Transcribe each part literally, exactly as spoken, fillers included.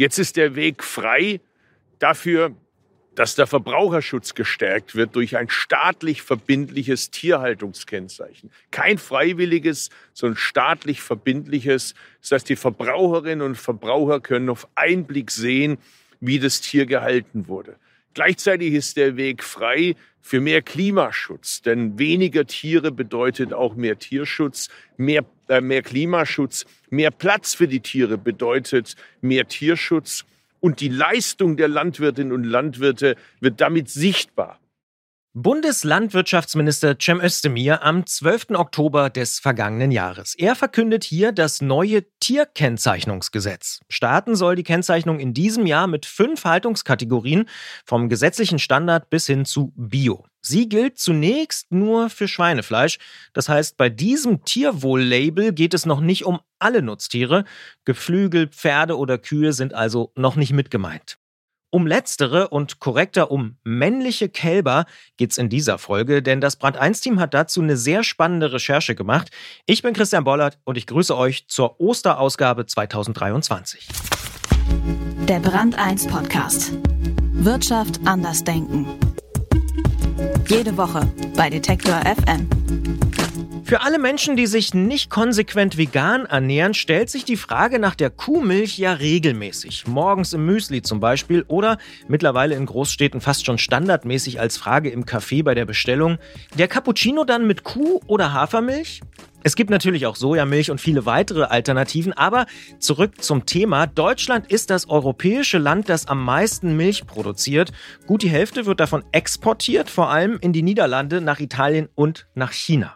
Jetzt ist der Weg frei dafür, dass der Verbraucherschutz gestärkt wird durch ein staatlich verbindliches Tierhaltungskennzeichen. Kein freiwilliges, sondern staatlich verbindliches. Das heißt, die Verbraucherinnen und Verbraucher können auf einen Blick sehen, wie das Tier gehalten wurde. Gleichzeitig ist der Weg frei für mehr Klimaschutz, denn weniger Tiere bedeutet auch mehr Tierschutz, mehr, äh, mehr Klimaschutz, mehr Platz für die Tiere bedeutet mehr Tierschutz. Und die Leistung der Landwirtinnen und Landwirte wird damit sichtbar. Bundeslandwirtschaftsminister Cem Özdemir am zwölften Oktober des vergangenen Jahres. Er verkündet hier das neue Tierkennzeichnungsgesetz. Starten soll die Kennzeichnung in diesem Jahr mit fünf Haltungskategorien, vom gesetzlichen Standard bis hin zu Bio. Sie gilt zunächst nur für Schweinefleisch. Das heißt, bei diesem Tierwohl-Label geht es noch nicht um alle Nutztiere. Geflügel, Pferde oder Kühe sind also noch nicht mit gemeint. Um letztere und korrekter um männliche Kälber geht's in dieser Folge, denn das Brand eins Team hat dazu eine sehr spannende Recherche gemacht. Ich bin Christian Bollert und ich grüße euch zur Osterausgabe zweitausenddreiundzwanzig. Der Brand eins Podcast. Wirtschaft anders denken. Jede Woche bei Detektor F M. Für alle Menschen, die sich nicht konsequent vegan ernähren, stellt sich die Frage nach der Kuhmilch ja regelmäßig. Morgens im Müsli zum Beispiel oder mittlerweile in Großstädten fast schon standardmäßig als Frage im Café bei der Bestellung. Der Cappuccino dann mit Kuh- oder Hafermilch? Es gibt natürlich auch Sojamilch und viele weitere Alternativen, aber zurück zum Thema. Deutschland ist das europäische Land, das am meisten Milch produziert. Gut die Hälfte wird davon exportiert, vor allem in die Niederlande, nach Italien und nach China.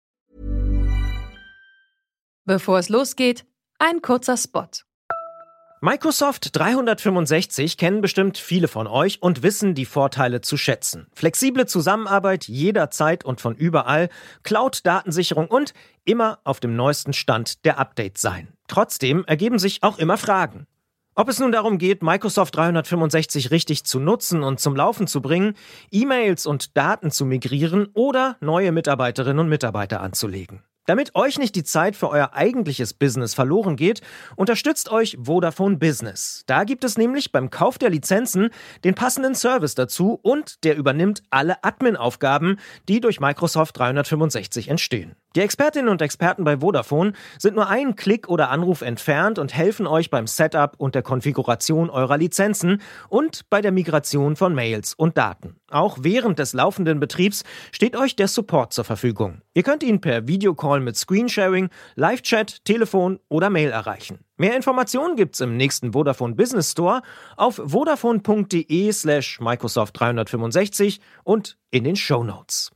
Bevor es losgeht, ein kurzer Spot. Microsoft dreihundertfünfundsechzig kennen bestimmt viele von euch und wissen die Vorteile zu schätzen. Flexible Zusammenarbeit jederzeit und von überall, Cloud-Datensicherung und immer auf dem neuesten Stand der Updates sein. Trotzdem ergeben sich auch immer Fragen. Ob es nun darum geht, Microsoft dreihundertfünfundsechzig richtig zu nutzen und zum Laufen zu bringen, E-Mails und Daten zu migrieren oder neue Mitarbeiterinnen und Mitarbeiter anzulegen. Damit euch nicht die Zeit für euer eigentliches Business verloren geht, unterstützt euch Vodafone Business. Da gibt es nämlich beim Kauf der Lizenzen den passenden Service dazu und der übernimmt alle Admin-Aufgaben, die durch Microsoft dreihundertfünfundsechzig entstehen. Die Expertinnen und Experten bei Vodafone sind nur einen Klick oder Anruf entfernt und helfen euch beim Setup und der Konfiguration eurer Lizenzen und bei der Migration von Mails und Daten. Auch während des laufenden Betriebs steht euch der Support zur Verfügung. Ihr könnt ihn per Videocall mit Screensharing, Live-Chat, Telefon oder Mail erreichen. Mehr Informationen gibt's im nächsten Vodafone Business Store auf vodafone.de slash Microsoft dreihundertfünfundsechzig und in den Shownotes.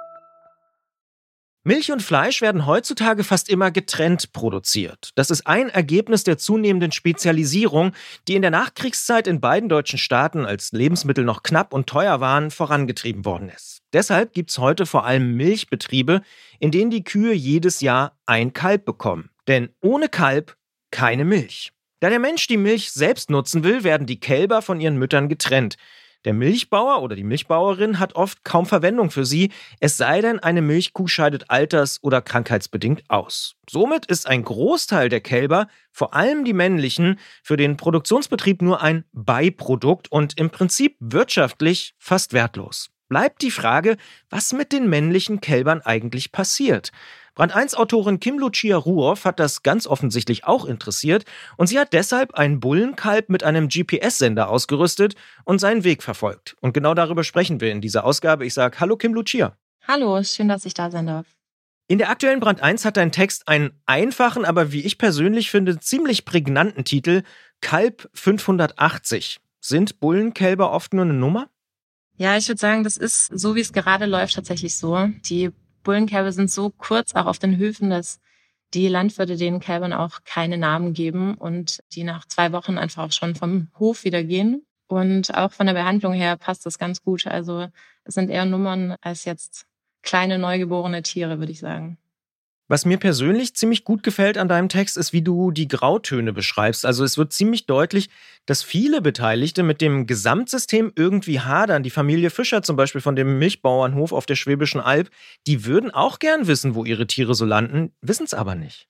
Milch und Fleisch werden heutzutage fast immer getrennt produziert. Das ist ein Ergebnis der zunehmenden Spezialisierung, die in der Nachkriegszeit in beiden deutschen Staaten, als Lebensmittel noch knapp und teuer waren, vorangetrieben worden ist. Deshalb gibt's heute vor allem Milchbetriebe, in denen die Kühe jedes Jahr ein Kalb bekommen. Denn ohne Kalb keine Milch. Da der Mensch die Milch selbst nutzen will, werden die Kälber von ihren Müttern getrennt. Der Milchbauer oder die Milchbauerin hat oft kaum Verwendung für sie, es sei denn, eine Milchkuh scheidet alters- oder krankheitsbedingt aus. Somit ist ein Großteil der Kälber, vor allem die männlichen, für den Produktionsbetrieb nur ein Beiprodukt und im Prinzip wirtschaftlich fast wertlos. Bleibt die Frage, was mit den männlichen Kälbern eigentlich passiert. Brand eins Autorin Kim Lucia Ruoff hat das ganz offensichtlich auch interessiert und sie hat deshalb ein Bullenkalb mit einem G P S-Sender ausgerüstet und seinen Weg verfolgt. Und genau darüber sprechen wir in dieser Ausgabe. Ich sage Hallo Kim Lucia. Hallo, schön, dass ich da sein darf. In der aktuellen Brand eins hat dein Text einen einfachen, aber wie ich persönlich finde, ziemlich prägnanten Titel: Kalb fünfhundertachtzig. Sind Bullenkälber oft nur eine Nummer? Ja, ich würde sagen, das ist, so wie es gerade läuft, tatsächlich so. Die Bullenkälber sind so kurz auch auf den Höfen, dass die Landwirte den Kälbern auch keine Namen geben und die nach zwei Wochen einfach auch schon vom Hof wieder gehen. Und auch von der Behandlung her passt das ganz gut. Also es sind eher Nummern als jetzt kleine neugeborene Tiere, würde ich sagen. Was mir persönlich ziemlich gut gefällt an deinem Text, ist, wie du die Grautöne beschreibst. Also es wird ziemlich deutlich, dass viele Beteiligte mit dem Gesamtsystem irgendwie hadern. Die Familie Fischer zum Beispiel von dem Milchbauernhof auf der Schwäbischen Alb, die würden auch gern wissen, wo ihre Tiere so landen, wissen es aber nicht.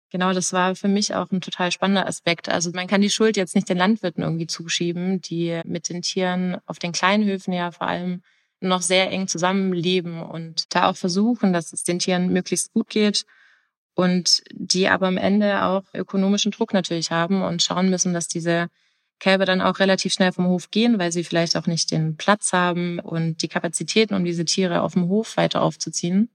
Genau, das war für mich auch ein total spannender Aspekt. Also man kann die Schuld jetzt nicht den Landwirten irgendwie zuschieben, die mit den Tieren auf den Kleinhöfen ja vor allem noch sehr eng zusammenleben und da auch versuchen, dass es den Tieren möglichst gut geht und die aber am Ende auch ökonomischen Druck natürlich haben und schauen müssen, dass diese Kälber dann auch relativ schnell vom Hof gehen, weil sie vielleicht auch nicht den Platz haben und die Kapazitäten, um diese Tiere auf dem Hof weiter aufzuziehen.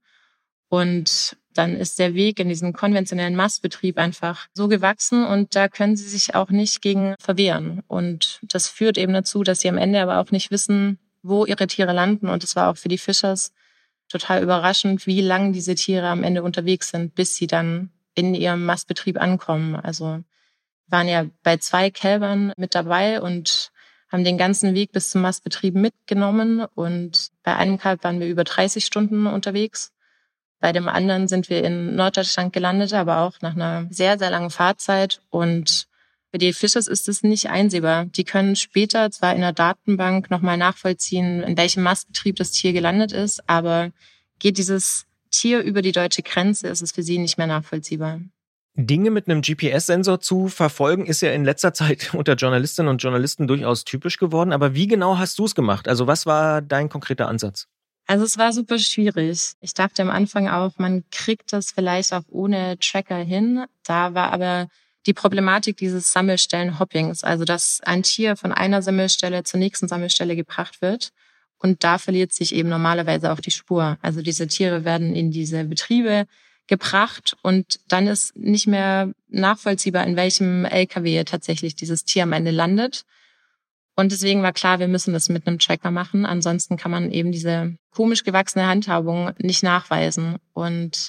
Und dann ist der Weg in diesen konventionellen Mastbetrieb einfach so gewachsen und da können sie sich auch nicht gegen verwehren. Und das führt eben dazu, dass sie am Ende aber auch nicht wissen, wo ihre Tiere landen. Und es war auch für die Fischers total überraschend, wie lang diese Tiere am Ende unterwegs sind, bis sie dann in ihrem Mastbetrieb ankommen. Also wir waren ja bei zwei Kälbern mit dabei und haben den ganzen Weg bis zum Mastbetrieb mitgenommen. Und bei einem Kalb waren wir über dreißig Stunden unterwegs. Bei dem anderen sind wir in Norddeutschland gelandet, aber auch nach einer sehr, sehr langen Fahrzeit. Und für die Fischers ist es nicht einsehbar. Die können später zwar in der Datenbank nochmal nachvollziehen, in welchem Mastbetrieb das Tier gelandet ist, aber geht dieses Tier über die deutsche Grenze, ist es für sie nicht mehr nachvollziehbar. Dinge mit einem G P S-Sensor zu verfolgen, ist ja in letzter Zeit unter Journalistinnen und Journalisten durchaus typisch geworden. Aber wie genau hast du es gemacht? Also was war dein konkreter Ansatz? Also es war super schwierig. Ich dachte am Anfang auch, man kriegt das vielleicht auch ohne Tracker hin. Da war aber die Problematik dieses Sammelstellen-Hoppings, also dass ein Tier von einer Sammelstelle zur nächsten Sammelstelle gebracht wird und da verliert sich eben normalerweise auch die Spur. Also diese Tiere werden in diese Betriebe gebracht und dann ist nicht mehr nachvollziehbar, in welchem L K W tatsächlich dieses Tier am Ende landet. Und deswegen war klar, wir müssen das mit einem Tracker machen. Ansonsten kann man eben diese komisch gewachsene Handhabung nicht nachweisen. Und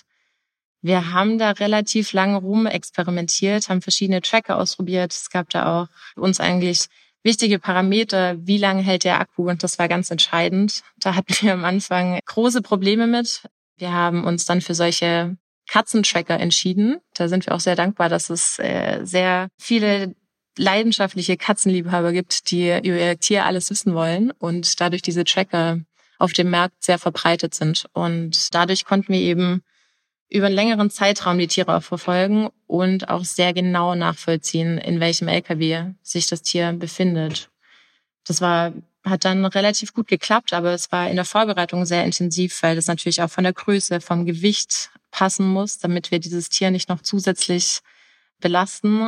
wir haben da relativ lange rumexperimentiert, haben verschiedene Tracker ausprobiert. Es gab da auch für uns eigentlich wichtige Parameter, wie lange hält der Akku, und das war ganz entscheidend. Da hatten wir am Anfang große Probleme mit. Wir haben uns dann für solche Katzentracker entschieden. Da sind wir auch sehr dankbar, dass es sehr viele leidenschaftliche Katzenliebhaber gibt, die über ihr Tier alles wissen wollen und dadurch diese Tracker auf dem Markt sehr verbreitet sind. Und dadurch konnten wir eben über einen längeren Zeitraum die Tiere auch verfolgen und auch sehr genau nachvollziehen, in welchem L K W sich das Tier befindet. Das war, hat dann relativ gut geklappt, aber es war in der Vorbereitung sehr intensiv, weil das natürlich auch von der Größe, vom Gewicht passen muss, damit wir dieses Tier nicht noch zusätzlich belasten.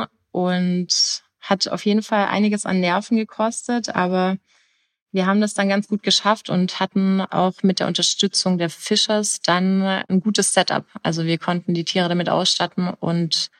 Und hat auf jeden Fall einiges an Nerven gekostet, aber wir haben das dann ganz gut geschafft und hatten auch mit der Unterstützung der Fischers dann ein gutes Setup. Also wir konnten die Tiere damit ausstatten und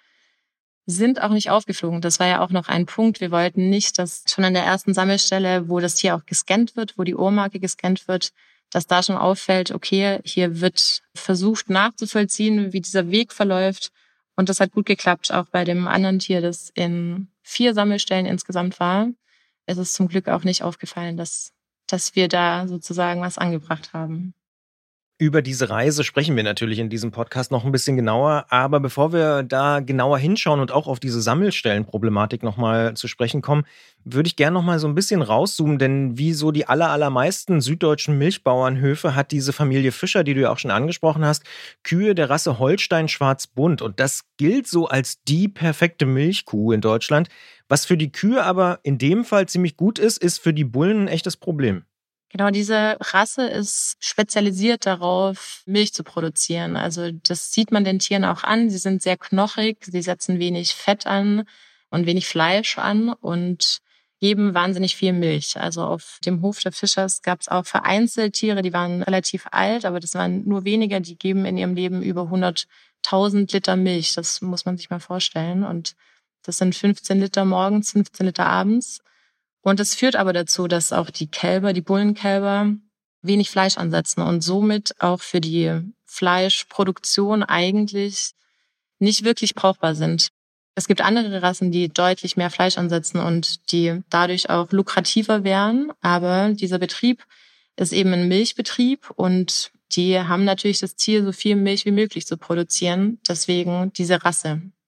sind auch nicht aufgeflogen. Das war ja auch noch ein Punkt. Wir wollten nicht, dass schon an der ersten Sammelstelle, wo das Tier auch gescannt wird, wo die Ohrmarke gescannt wird, dass da schon auffällt, okay, hier wird versucht nachzuvollziehen, wie dieser Weg verläuft. Und das hat gut geklappt, auch bei dem anderen Tier, das in vier Sammelstellen insgesamt war. Es ist zum Glück auch nicht aufgefallen, dass, dass wir da sozusagen was angebracht haben. Über diese Reise sprechen wir natürlich in diesem Podcast noch ein bisschen genauer. Aber bevor wir da genauer hinschauen und auch auf diese Sammelstellenproblematik nochmal zu sprechen kommen, würde ich gerne nochmal so ein bisschen rauszoomen. Denn wie so die aller, allermeisten süddeutschen Milchbauernhöfe hat diese Familie Fischer, die du ja auch schon angesprochen hast, Kühe der Rasse Holstein Schwarz-Bunt. Und das gilt so als die perfekte Milchkuh in Deutschland. Was für die Kühe aber in dem Fall ziemlich gut ist, ist für die Bullen ein echtes Problem. Genau, diese Rasse ist spezialisiert darauf, Milch zu produzieren. Also das sieht man den Tieren auch an. Sie sind sehr knochig, sie setzen wenig Fett an und wenig Fleisch an und geben wahnsinnig viel Milch. Also auf dem Hof der Fischers gab es auch vereinzelt Tiere, die waren relativ alt, aber das waren nur weniger, die geben in ihrem Leben über hunderttausend Liter Milch. Das muss man sich mal vorstellen. Und das sind fünfzehn Liter morgens, fünfzehn Liter abends. Und das führt aber dazu, dass auch die Kälber, die Bullenkälber, wenig Fleisch ansetzen und somit auch für die Fleischproduktion eigentlich nicht wirklich brauchbar sind. Es gibt andere Rassen, die deutlich mehr Fleisch ansetzen und die dadurch auch lukrativer wären. Aber dieser Betrieb ist eben ein Milchbetrieb und die haben natürlich das Ziel, so viel Milch wie möglich zu produzieren. Deswegen diese Rasse.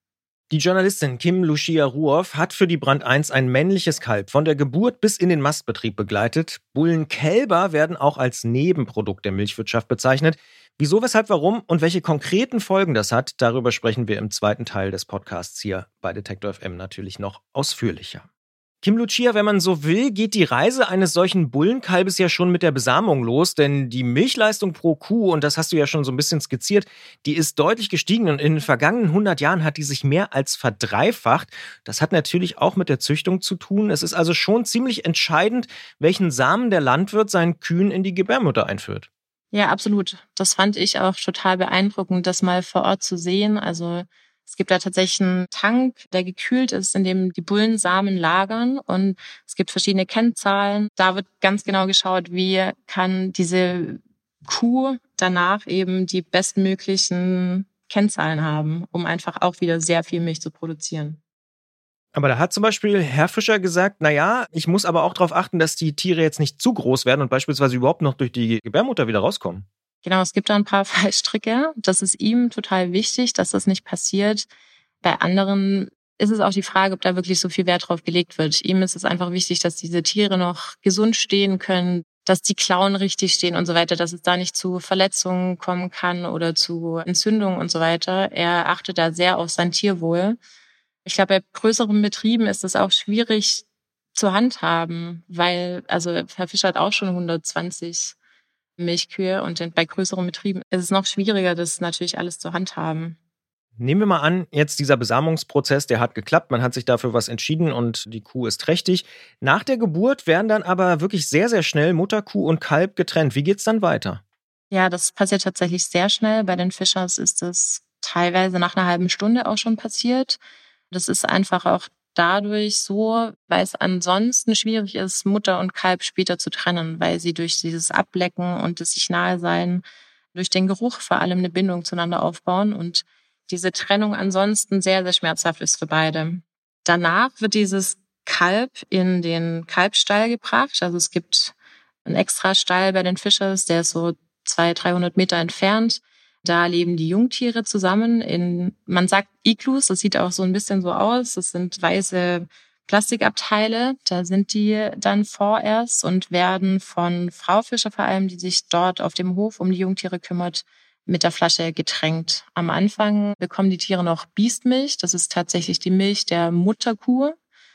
Die Journalistin Kim Lucia-Ruoff hat für die Brand eins ein männliches Kalb von der Geburt bis in den Mastbetrieb begleitet. Bullenkälber werden auch als Nebenprodukt der Milchwirtschaft bezeichnet. Wieso, weshalb, warum und welche konkreten Folgen das hat, darüber sprechen wir im zweiten Teil des Podcasts hier bei Detektor F M natürlich noch ausführlicher. Kim Lucia, wenn man so will, geht die Reise eines solchen Bullenkalbes ja schon mit der Besamung los, denn die Milchleistung pro Kuh, und das hast du ja schon so ein bisschen skizziert, die ist deutlich gestiegen und in den vergangenen hundert Jahren hat die sich mehr als verdreifacht. Das hat natürlich auch mit der Züchtung zu tun. Es ist also schon ziemlich entscheidend, welchen Samen der Landwirt seinen Kühen in die Gebärmutter einführt. Ja, absolut. Das fand ich auch total beeindruckend, das mal vor Ort zu sehen. Also es gibt da tatsächlich einen Tank, der gekühlt ist, in dem die Bullensamen lagern und es gibt verschiedene Kennzahlen. Da wird ganz genau geschaut, wie kann diese Kuh danach eben die bestmöglichen Kennzahlen haben, um einfach auch wieder sehr viel Milch zu produzieren. Aber da hat zum Beispiel Herr Fischer gesagt, naja, ich muss aber auch darauf achten, dass die Tiere jetzt nicht zu groß werden und beispielsweise überhaupt noch durch die Gebärmutter wieder rauskommen. Genau, es gibt da ein paar Fallstricke. Das ist ihm total wichtig, dass das nicht passiert. Bei anderen ist es auch die Frage, ob da wirklich so viel Wert drauf gelegt wird. Ihm ist es einfach wichtig, dass diese Tiere noch gesund stehen können, dass die Klauen richtig stehen und so weiter, dass es da nicht zu Verletzungen kommen kann oder zu Entzündungen und so weiter. Er achtet da sehr auf sein Tierwohl. Ich glaube, bei größeren Betrieben ist es auch schwierig zu handhaben, weil, also Herr Fischer hat auch schon hundertzwanzig Milchkühe und bei größeren Betrieben ist es noch schwieriger, das natürlich alles zu handhaben. Nehmen wir mal an, jetzt dieser Besamungsprozess, der hat geklappt, man hat sich dafür was entschieden und die Kuh ist trächtig. Nach der Geburt werden dann aber wirklich sehr, sehr schnell Mutterkuh und Kalb getrennt. Wie geht's dann weiter? Ja, das passiert tatsächlich sehr schnell. Bei den Fischers ist es teilweise nach einer halben Stunde auch schon passiert. Das ist einfach auch dadurch so, weil es ansonsten schwierig ist, Mutter und Kalb später zu trennen, weil sie durch dieses Ablecken und das sich nahe sein, durch den Geruch vor allem eine Bindung zueinander aufbauen und diese Trennung ansonsten sehr, sehr schmerzhaft ist für beide. Danach wird dieses Kalb in den Kalbstall gebracht. Also es gibt einen extra Stall bei den Fischers, der ist so zweihundert, dreihundert Meter entfernt. Da leben die Jungtiere zusammen in, man sagt Iglus, das sieht auch so ein bisschen so aus. Das sind weiße Plastikabteile. Da sind die dann vorerst und werden von Frau Fischer vor allem, die sich dort auf dem Hof um die Jungtiere kümmert, mit der Flasche getränkt. Am Anfang bekommen die Tiere noch Biestmilch. Das ist tatsächlich die Milch der Mutterkuh.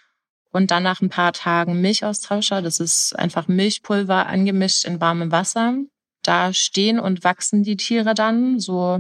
Und dann nach ein paar Tagen Milchaustauscher. Das ist einfach Milchpulver angemischt in warmem Wasser. Da stehen und wachsen die Tiere dann so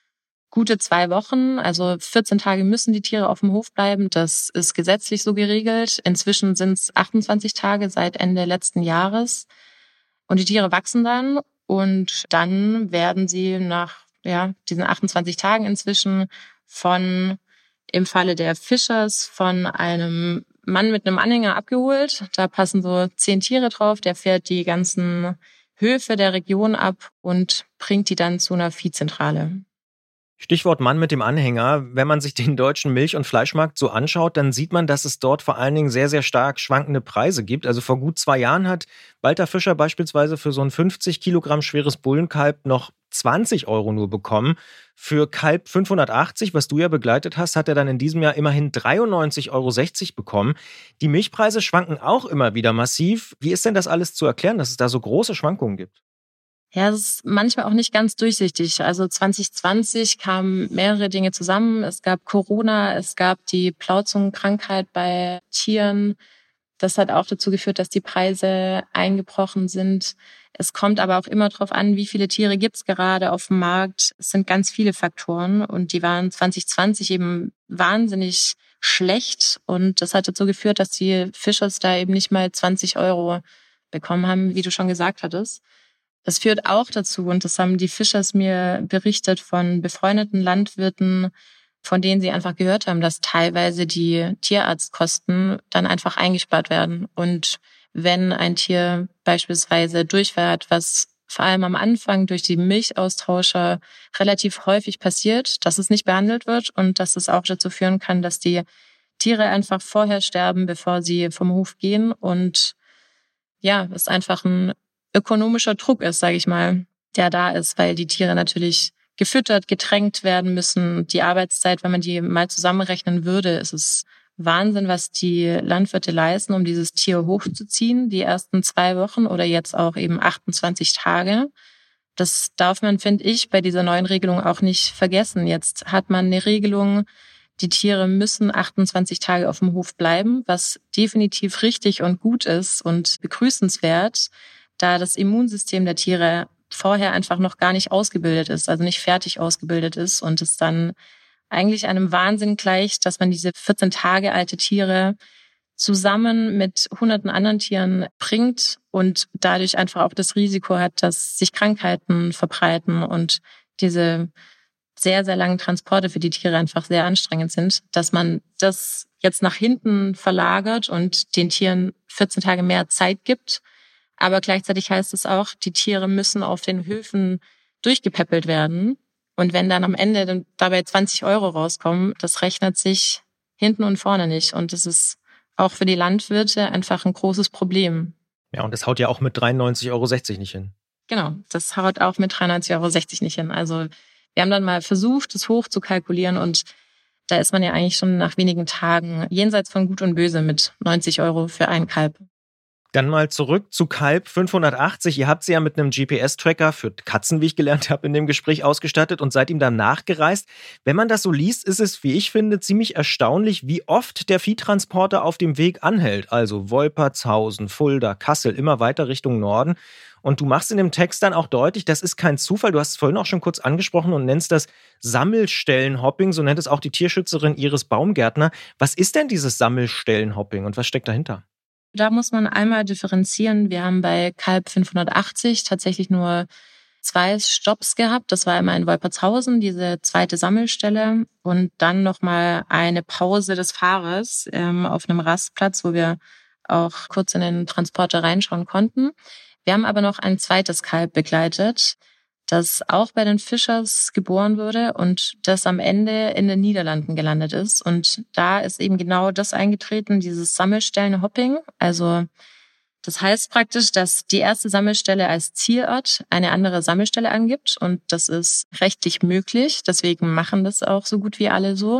gute zwei Wochen. Also vierzehn Tage müssen die Tiere auf dem Hof bleiben. Das ist gesetzlich so geregelt. Inzwischen sind es achtundzwanzig Tage seit Ende letzten Jahres. Und die Tiere wachsen dann. Und dann werden sie nach ja, diesen achtundzwanzig Tagen inzwischen von, im Falle der Fischers, von einem Mann mit einem Anhänger abgeholt. Da passen so zehn Tiere drauf. Der fährt die ganzen Höfe der Region ab und bringt die dann zu einer Viehzentrale. Stichwort Mann mit dem Anhänger. Wenn man sich den deutschen Milch- und Fleischmarkt so anschaut, dann sieht man, dass es dort vor allen Dingen sehr, sehr stark schwankende Preise gibt. Also vor gut zwei Jahren hat Walter Fischer beispielsweise für so ein fünfzig Kilogramm schweres Bullenkalb noch zwanzig Euro nur bekommen. Für Kalb fünfhundertachtzig, was du ja begleitet hast, hat er dann in diesem Jahr immerhin dreiundneunzig Euro sechzig bekommen. Die Milchpreise schwanken auch immer wieder massiv. Wie ist denn das alles zu erklären, dass es da so große Schwankungen gibt? Ja, es ist manchmal auch nicht ganz durchsichtig. Also zwanzig zwanzig kamen mehrere Dinge zusammen. Es gab Corona, es gab die Blauzungenkrankheit bei Tieren. Das hat auch dazu geführt, dass die Preise eingebrochen sind. Es kommt aber auch immer darauf an, wie viele Tiere gibt's gerade auf dem Markt. Es sind ganz viele Faktoren und die waren zwanzig zwanzig eben wahnsinnig schlecht. Und das hat dazu geführt, dass die Fischers da eben nicht mal zwanzig Euro bekommen haben, wie du schon gesagt hattest. Das führt auch dazu, und das haben die Fischers mir berichtet von befreundeten Landwirten, von denen sie einfach gehört haben, dass teilweise die Tierarztkosten dann einfach eingespart werden. Und wenn ein Tier beispielsweise Durchfall hat, was vor allem am Anfang durch die Milchaustauscher relativ häufig passiert, dass es nicht behandelt wird und dass es auch dazu führen kann, dass die Tiere einfach vorher sterben, bevor sie vom Hof gehen. Und ja, es einfach ein ökonomischer Druck ist, sage ich mal, der da ist, weil die Tiere natürlich gefüttert, getränkt werden müssen. Die Arbeitszeit, wenn man die mal zusammenrechnen würde, ist es Wahnsinn, was die Landwirte leisten, um dieses Tier hochzuziehen. Die ersten zwei Wochen oder jetzt auch eben achtundzwanzig Tage. Das darf man, finde ich, bei dieser neuen Regelung auch nicht vergessen. Jetzt hat man eine Regelung, die Tiere müssen achtundzwanzig Tage auf dem Hof bleiben, was definitiv richtig und gut ist und begrüßenswert, da das Immunsystem der Tiere vorher einfach noch gar nicht ausgebildet ist, also nicht fertig ausgebildet ist und es dann eigentlich einem Wahnsinn gleicht, dass man diese vierzehn Tage alte Tiere zusammen mit hunderten anderen Tieren bringt und dadurch einfach auch das Risiko hat, dass sich Krankheiten verbreiten und diese sehr, sehr langen Transporte für die Tiere einfach sehr anstrengend sind, dass man das jetzt nach hinten verlagert und den Tieren vierzehn Tage mehr Zeit gibt. Aber gleichzeitig heißt es auch, die Tiere müssen auf den Höfen durchgepäppelt werden. Und wenn dann am Ende dann dabei zwanzig Euro rauskommen, das rechnet sich hinten und vorne nicht. Und das ist auch für die Landwirte einfach ein großes Problem. Ja, und das haut ja auch mit dreiundneunzig Euro sechzig nicht hin. Genau, das haut auch mit dreiundneunzig Euro sechzig nicht hin. Also wir haben dann mal versucht, das hoch zu kalkulieren und da ist man ja eigentlich schon nach wenigen Tagen jenseits von Gut und Böse mit neunzig Euro für ein Kalb. Dann mal zurück zu Kalb fünfhundertachtzig. Ihr habt sie ja mit einem G P S-Tracker für Katzen, wie ich gelernt habe, in dem Gespräch ausgestattet und seid ihm dann nachgereist. Wenn man das so liest, ist es, wie ich finde, ziemlich erstaunlich, wie oft der Viehtransporter auf dem Weg anhält. Also Wolpertshausen, Fulda, Kassel, immer weiter Richtung Norden. Und du machst in dem Text dann auch deutlich, das ist kein Zufall. Du hast es vorhin auch schon kurz angesprochen und nennst das Sammelstellenhopping. So nennt es auch die Tierschützerin Iris Baumgärtner. Was ist denn dieses Sammelstellenhopping und was steckt dahinter? Da muss man einmal differenzieren. Wir haben bei Kalb fünfhundertachtzig tatsächlich nur zwei Stopps gehabt. Das war einmal in Wolpertshausen, diese zweite Sammelstelle, und dann nochmal eine Pause des Fahrers ähm, auf einem Rastplatz, wo wir auch kurz in den Transporter reinschauen konnten. Wir haben aber noch ein zweites Kalb begleitet, das auch bei den Fischers geboren wurde und das am Ende in den Niederlanden gelandet ist. Und da ist eben genau das eingetreten, dieses Sammelstellenhopping. Also das heißt praktisch, dass die erste Sammelstelle als Zielort eine andere Sammelstelle angibt. Und das ist rechtlich möglich. Deswegen machen das auch so gut wie alle so,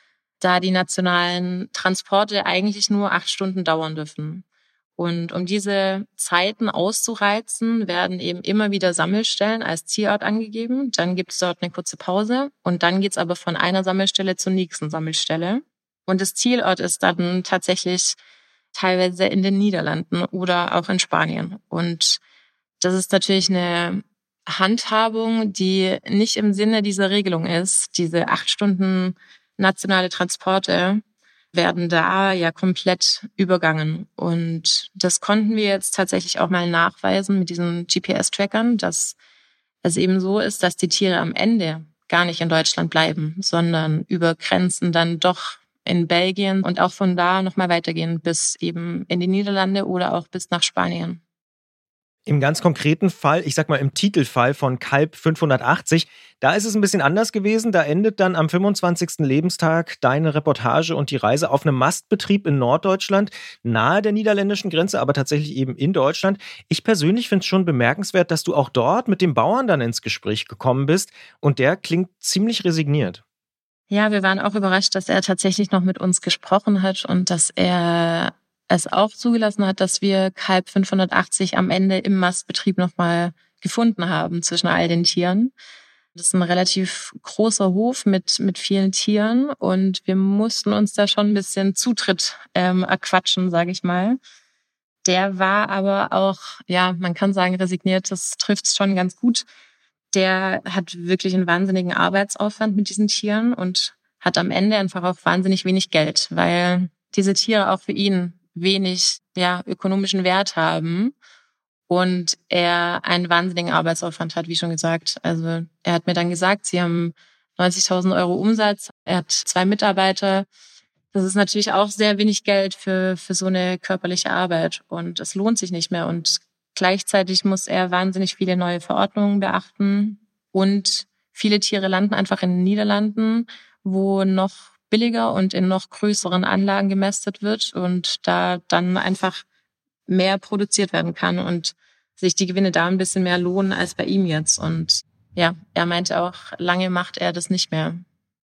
da die nationalen Transporte eigentlich nur acht Stunden dauern dürfen. Und um diese Zeiten auszureizen, werden eben immer wieder Sammelstellen als Zielort angegeben. Dann gibt es dort eine kurze Pause und dann geht's aber von einer Sammelstelle zur nächsten Sammelstelle. Und das Zielort ist dann tatsächlich teilweise in den Niederlanden oder auch in Spanien. Und das ist natürlich eine Handhabung, die nicht im Sinne dieser Regelung ist. Diese acht Stunden nationale Transporte werden da ja komplett übergangen. Und das konnten wir jetzt tatsächlich auch mal nachweisen mit diesen G P S-Trackern, dass es eben so ist, dass die Tiere am Ende gar nicht in Deutschland bleiben, sondern über Grenzen dann doch in Belgien und auch von da nochmal weitergehen bis eben in die Niederlande oder auch bis nach Spanien. Im ganz konkreten Fall, ich sag mal im Titelfall von Kalb fünfhundertachtzig, da ist es ein bisschen anders gewesen. Da endet dann am fünfundzwanzigsten Lebenstag deine Reportage und die Reise auf einem Mastbetrieb in Norddeutschland, nahe der niederländischen Grenze, aber tatsächlich eben in Deutschland. Ich persönlich finde es schon bemerkenswert, dass du auch dort mit dem Bauern dann ins Gespräch gekommen bist und der klingt ziemlich resigniert. Ja, wir waren auch überrascht, dass er tatsächlich noch mit uns gesprochen hat und dass er es auch zugelassen hat, dass wir Kalb fünfhundertachtzig am Ende im Mastbetrieb nochmal gefunden haben zwischen all den Tieren. Das ist ein relativ großer Hof mit mit vielen Tieren und wir mussten uns da schon ein bisschen Zutritt ähm, erquatschen, sage ich mal. Der war aber auch, ja, man kann sagen resigniert, das trifft es schon ganz gut. Der hat wirklich einen wahnsinnigen Arbeitsaufwand mit diesen Tieren und hat am Ende einfach auch wahnsinnig wenig Geld, weil diese Tiere auch für ihn wenig ja ökonomischen Wert haben und er einen wahnsinnigen Arbeitsaufwand hat, wie schon gesagt. Also er hat mir dann gesagt, sie haben neunzigtausend Euro Umsatz, er hat zwei Mitarbeiter. Das ist natürlich auch sehr wenig Geld für für so eine körperliche Arbeit und es lohnt sich nicht mehr. Und gleichzeitig muss er wahnsinnig viele neue Verordnungen beachten und viele Tiere landen einfach in den Niederlanden, wo noch billiger und in noch größeren Anlagen gemästet wird und da dann einfach mehr produziert werden kann und sich die Gewinne da ein bisschen mehr lohnen als bei ihm jetzt. Und ja, er meinte auch, lange macht er das nicht mehr.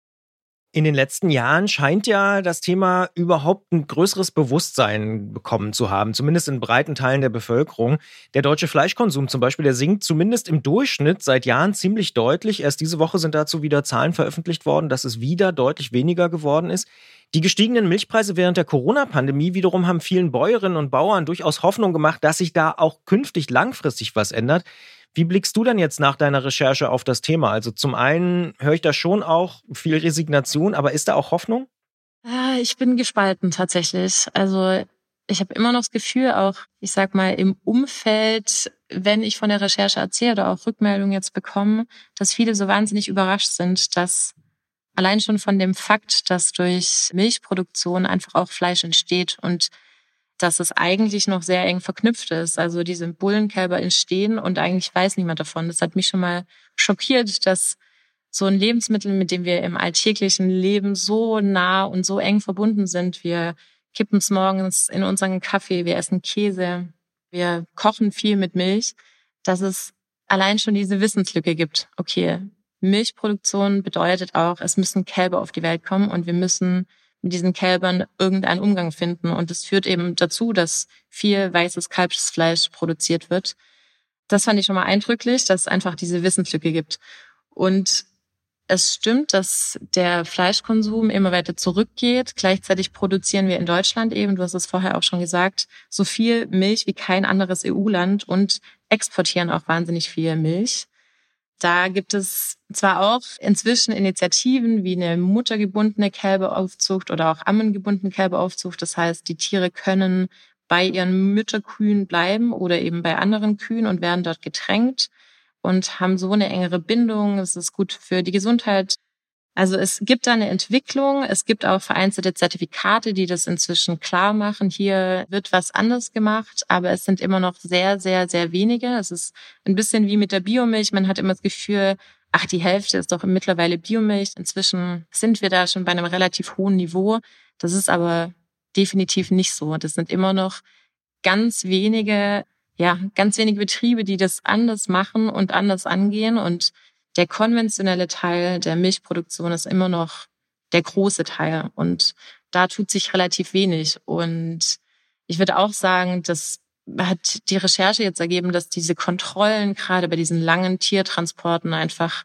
In den letzten Jahren scheint ja das Thema überhaupt ein größeres Bewusstsein bekommen zu haben, zumindest in breiten Teilen der Bevölkerung. Der deutsche Fleischkonsum zum Beispiel, der sinkt zumindest im Durchschnitt seit Jahren ziemlich deutlich. Erst diese Woche sind dazu wieder Zahlen veröffentlicht worden, dass es wieder deutlich weniger geworden ist. Die gestiegenen Milchpreise während der Corona-Pandemie wiederum haben vielen Bäuerinnen und Bauern durchaus Hoffnung gemacht, dass sich da auch künftig langfristig was ändert. Wie blickst du denn jetzt nach deiner Recherche auf das Thema? Also zum einen höre ich da schon auch viel Resignation, aber ist da auch Hoffnung? Ich bin gespalten tatsächlich. Also ich habe immer noch das Gefühl, auch, ich sag mal, im Umfeld, wenn ich von der Recherche erzähle oder auch Rückmeldungen jetzt bekomme, dass viele so wahnsinnig überrascht sind, dass allein schon von dem Fakt, dass durch Milchproduktion einfach auch Fleisch entsteht und dass es eigentlich noch sehr eng verknüpft ist. Also diese Bullenkälber entstehen und eigentlich weiß niemand davon. Das hat mich schon mal schockiert, dass so ein Lebensmittel, mit dem wir im alltäglichen Leben so nah und so eng verbunden sind. Wir kippen es morgens in unseren Kaffee, wir essen Käse, wir kochen viel mit Milch, dass es allein schon diese Wissenslücke gibt. Okay, Milchproduktion bedeutet auch, es müssen Kälber auf die Welt kommen und wir müssen mit diesen Kälbern irgendeinen Umgang finden. Und das führt eben dazu, dass viel weißes Kalbsfleisch produziert wird. Das fand ich schon mal eindrücklich, dass es einfach diese Wissenslücke gibt. Und es stimmt, dass der Fleischkonsum immer weiter zurückgeht. Gleichzeitig produzieren wir in Deutschland eben, du hast es vorher auch schon gesagt, so viel Milch wie kein anderes E U-Land und exportieren auch wahnsinnig viel Milch. Da gibt es zwar auch inzwischen Initiativen wie eine muttergebundene Kälberaufzucht oder auch ammengebundene Kälberaufzucht. Das heißt, die Tiere können bei ihren Mütterkühen bleiben oder eben bei anderen Kühen und werden dort getränkt und haben so eine engere Bindung. Es ist gut für die Gesundheit. Also es gibt da eine Entwicklung. Es gibt auch vereinzelte Zertifikate, die das inzwischen klar machen. Hier wird was anders gemacht, aber es sind immer noch sehr, sehr, sehr wenige. Es ist ein bisschen wie mit der Biomilch. Man hat immer das Gefühl, ach, die Hälfte ist doch mittlerweile Biomilch. Inzwischen sind wir da schon bei einem relativ hohen Niveau. Das ist aber definitiv nicht so. Das sind immer noch ganz wenige, ja, ganz wenige Betriebe, die das anders machen und anders angehen. Und der konventionelle Teil der Milchproduktion ist immer noch der große Teil. Und da tut sich relativ wenig. Und ich würde auch sagen, das hat die Recherche jetzt ergeben, dass diese Kontrollen gerade bei diesen langen Tiertransporten einfach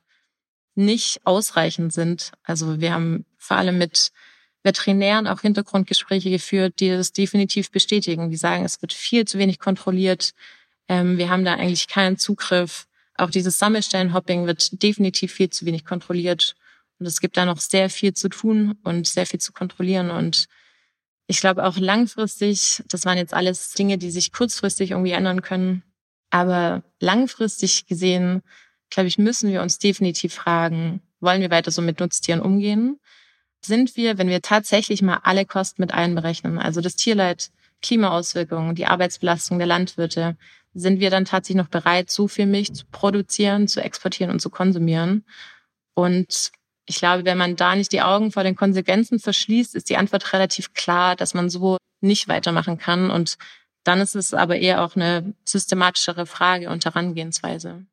nicht ausreichend sind. Also wir haben vor allem mit Veterinären auch Hintergrundgespräche geführt, die das definitiv bestätigen. Die sagen, es wird viel zu wenig kontrolliert. Wir haben da eigentlich keinen Zugriff. Auch dieses Sammelstellenhopping wird definitiv viel zu wenig kontrolliert. Und es gibt da noch sehr viel zu tun und sehr viel zu kontrollieren. Und ich glaube auch langfristig, das waren jetzt alles Dinge, die sich kurzfristig irgendwie ändern können. Aber langfristig gesehen, glaube ich, müssen wir uns definitiv fragen, wollen wir weiter so mit Nutztieren umgehen? Sind wir, wenn wir tatsächlich mal alle Kosten mit einberechnen, also das Tierleid, Klimaauswirkungen, die Arbeitsbelastung der Landwirte, sind wir dann tatsächlich noch bereit, so viel Milch zu produzieren, zu exportieren und zu konsumieren? Und ich glaube, wenn man da nicht die Augen vor den Konsequenzen verschließt, ist die Antwort relativ klar, dass man so nicht weitermachen kann. Und dann ist es aber eher auch eine systematischere Frage und Herangehensweise.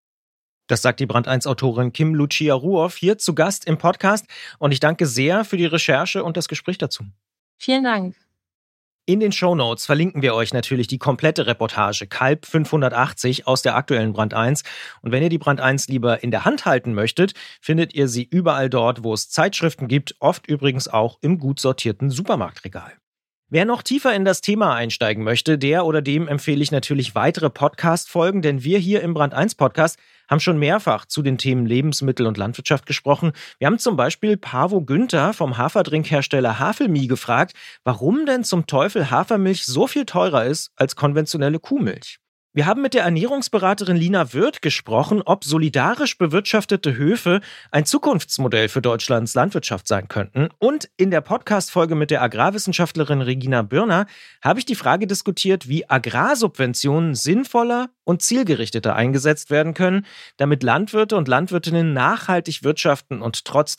Das sagt die Brand eins Autorin Kim Lucia Ruoff hier zu Gast im Podcast. Und ich danke sehr für die Recherche und das Gespräch dazu. Vielen Dank. In den Shownotes verlinken wir euch natürlich die komplette Reportage Kalb fünfhundertachtzig aus der aktuellen Brand eins. Und wenn ihr die Brand eins lieber in der Hand halten möchtet, findet ihr sie überall dort, wo es Zeitschriften gibt, oft übrigens auch im gut sortierten Supermarktregal. Wer noch tiefer in das Thema einsteigen möchte, der oder dem empfehle ich natürlich weitere Podcast-Folgen, denn wir hier im Brand eins Podcast haben schon mehrfach zu den Themen Lebensmittel und Landwirtschaft gesprochen. Wir haben zum Beispiel Paavo Günther vom Haferdrinkhersteller Havelmi gefragt, warum denn zum Teufel Hafermilch so viel teurer ist als konventionelle Kuhmilch. Wir haben mit der Ernährungsberaterin Lina Wirth gesprochen, ob solidarisch bewirtschaftete Höfe ein Zukunftsmodell für Deutschlands Landwirtschaft sein könnten. Und in der Podcast-Folge mit der Agrarwissenschaftlerin Regina Birner habe ich die Frage diskutiert, wie Agrarsubventionen sinnvoller und zielgerichteter eingesetzt werden können, damit Landwirte und Landwirtinnen nachhaltig wirtschaften und trotzdem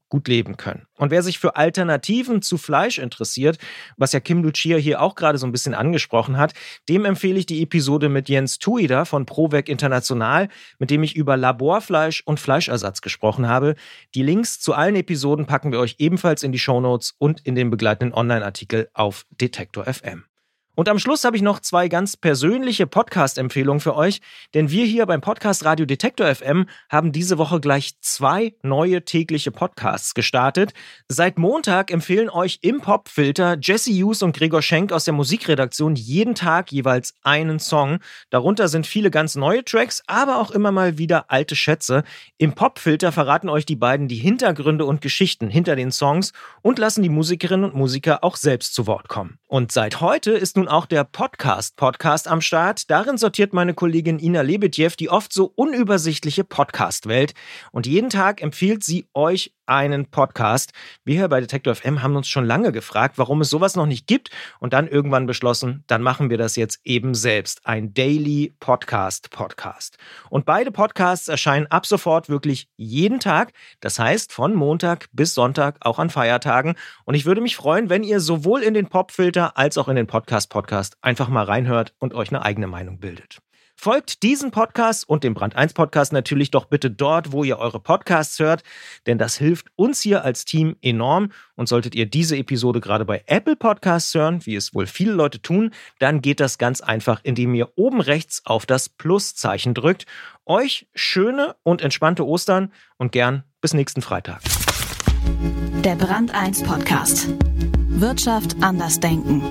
gut leben können. Und wer sich für Alternativen zu Fleisch interessiert, was ja Kim Lucia hier auch gerade so ein bisschen angesprochen hat, dem empfehle ich die Episode mit Jens Tuida von ProVeg International, mit dem ich über Laborfleisch und Fleischersatz gesprochen habe. Die Links zu allen Episoden packen wir euch ebenfalls in die Shownotes und in den begleitenden Online-Artikel auf Detektor F M. Und am Schluss habe ich noch zwei ganz persönliche Podcast-Empfehlungen für euch, denn wir hier beim Podcast Radio Detektor F M haben diese Woche gleich zwei neue tägliche Podcasts gestartet. Seit Montag empfehlen euch im Popfilter Jesse Hughes und Gregor Schenk aus der Musikredaktion jeden Tag jeweils einen Song. Darunter sind viele ganz neue Tracks, aber auch immer mal wieder alte Schätze. Im Popfilter verraten euch die beiden die Hintergründe und Geschichten hinter den Songs und lassen die Musikerinnen und Musiker auch selbst zu Wort kommen. Und seit heute ist nun auch der Podcast-Podcast am Start. Darin sortiert meine Kollegin Ina Lebedjew die oft so unübersichtliche Podcast-Welt. Und jeden Tag empfiehlt sie euch einen Podcast. Wir hier bei Detektor F M haben uns schon lange gefragt, warum es sowas noch nicht gibt und dann irgendwann beschlossen, dann machen wir das jetzt eben selbst. Ein Daily Podcast Podcast. Und beide Podcasts erscheinen ab sofort wirklich jeden Tag. Das heißt von Montag bis Sonntag, auch an Feiertagen. Und ich würde mich freuen, wenn ihr sowohl in den Popfilter als auch in den Podcast-Podcast einfach mal reinhört und euch eine eigene Meinung bildet. Folgt diesen Podcast und dem Brand eins Podcast natürlich doch bitte dort, wo ihr eure Podcasts hört, denn das hilft uns hier als Team enorm. Und solltet ihr diese Episode gerade bei Apple Podcasts hören, wie es wohl viele Leute tun, dann geht das ganz einfach, indem ihr oben rechts auf das Pluszeichen drückt. Euch schöne und entspannte Ostern und gern bis nächsten Freitag. Der Brand eins Podcast. Wirtschaft anders denken.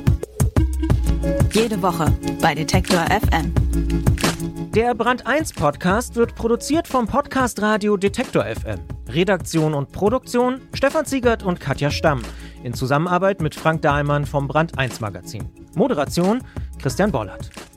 Jede Woche bei Detektor F M. Der Brand eins Podcast wird produziert vom Podcast Radio Detektor F M. Redaktion und Produktion Stefan Ziegert und Katja Stamm. In Zusammenarbeit mit Frank Dahlmann vom Brand eins Magazin. Moderation Christian Bollert.